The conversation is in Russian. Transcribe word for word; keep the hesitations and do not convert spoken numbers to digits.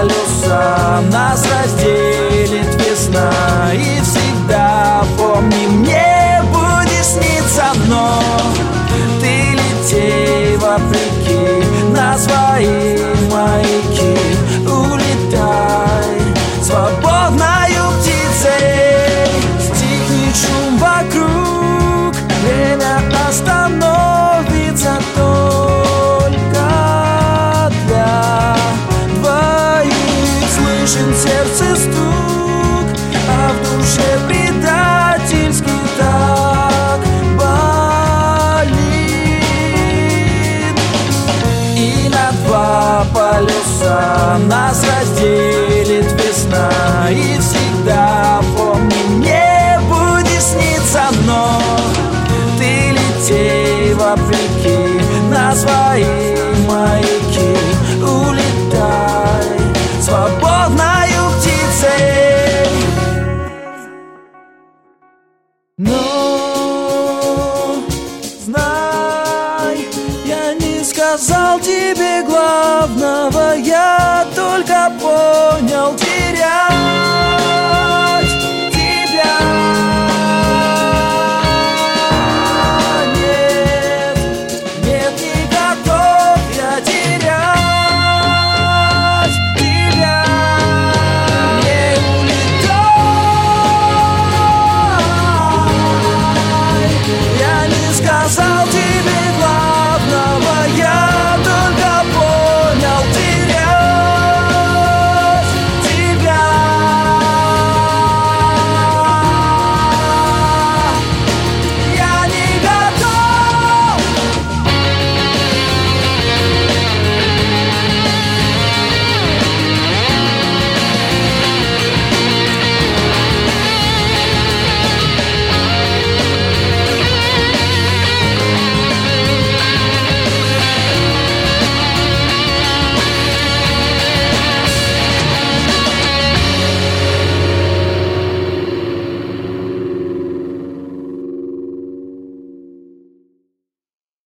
полюса нас разделит весна. И всегда помни, мне будет сниться дно. Ты летей вопреки на свои маяки, улетай свободною птицей. Стихнет шум вокруг, время остановится только для двоих. Слышен сердце стук, а в душе предательский так болит. И на два полюса нас разделит